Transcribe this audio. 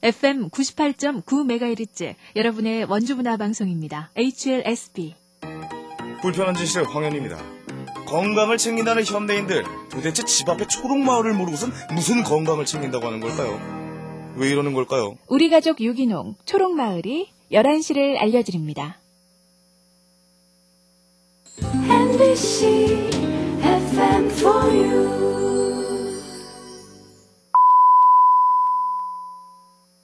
FM 98.9MHz 여러분의 원주문화 방송입니다. HLSB. 불편한 진실 황현입니다. 건강을 챙긴다는 현대인들, 도대체 집 앞에 초록마을을 모르고선 무슨 건강을 챙긴다고 하는 걸까요? 왜 이러는 걸까요? 우리 가족 유기농 초록마을이 11시를 알려드립니다. MBC